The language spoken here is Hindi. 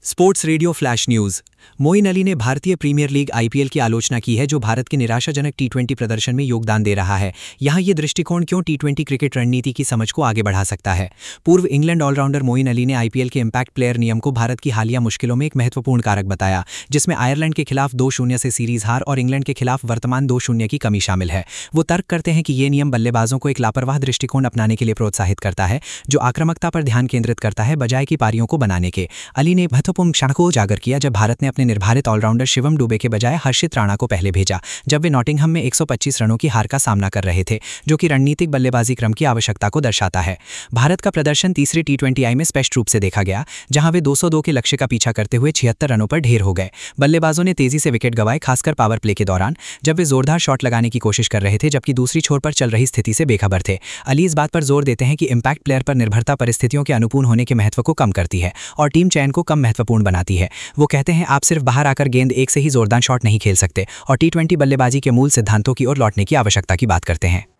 Sports radio flash news. Moin Ali ने भारतीय प्रीमियर लीग आईपीएल की आलोचना की है, जो भारत के निराशाजनक टी20 प्रदर्शन में योगदान दे रहा है। यहाँ ये दृष्टिकोण क्यों टी20 क्रिकेट रणनीति की समझ को आगे बढ़ा सकता है। पूर्व इंग्लैंड ऑलराउंडर मोइन अली ने आईपीएल के इम्पैक्ट प्लेयर नियम को भारत की हालिया मुश्किलों में एक महत्वपूर्ण कारक बताया, जिसमें आयरलैंड के खिलाफ 2-0 से सीरीज हार और इंग्लैंड के खिलाफ वर्तमान 2-0 की कमी शामिल है। वो तर्क करते हैं कि ये नियम बल्लेबाजों को एक लापरवाह दृष्टिकोण अपनाने के लिए प्रोत्साहित करता है, जो आक्रामकता पर ध्यान केंद्रित करता है बजाय कि पारियों को बनाने के। अली ने महत्वपूर्ण क्षण को उजागर किया जब भारत ने अपने निर्धारित ऑलराउंडर शिवम दुबे के बजाय हर्षित राणा को पहले भेजा, जब वे नॉटिंघम में 125 रनों की हार का सामना कर रहे थे, जो कि रणनीतिक बल्लेबाजी क्रम की आवश्यकता को दर्शाता है। भारत का प्रदर्शन तीसरी टी20 में स्पष्ट रूप से देखा गया, जहां वे 202 के लक्ष्य का पीछा करते हुए 76 रनों पर ढेर हो गए। बल्लेबाजों ने तेजी से विकेट गंवाए, खासकर पावर प्ले के दौरान, जब वे जोरदार शॉट लगाने की कोशिश कर रहे थे, जबकि दूसरी छोर पर चल रही स्थिति से बेखबर थे। अली इस बात पर जोर देते हैं कि इम्पैक्ट प्लेयर पर निर्भरता परिस्थितियों के अनुकूल होने के महत्व को कम करती है और टीम चयन को कम महत्वपूर्ण बनाती है। वो कहते हैं, आप सिर्फ बाहर आकर गेंद एक से ही जोरदार शॉट नहीं खेल सकते और टी20 बल्लेबाजी के मूल सिद्धांतों की ओर लौटने की आवश्यकता की बात करते हैं।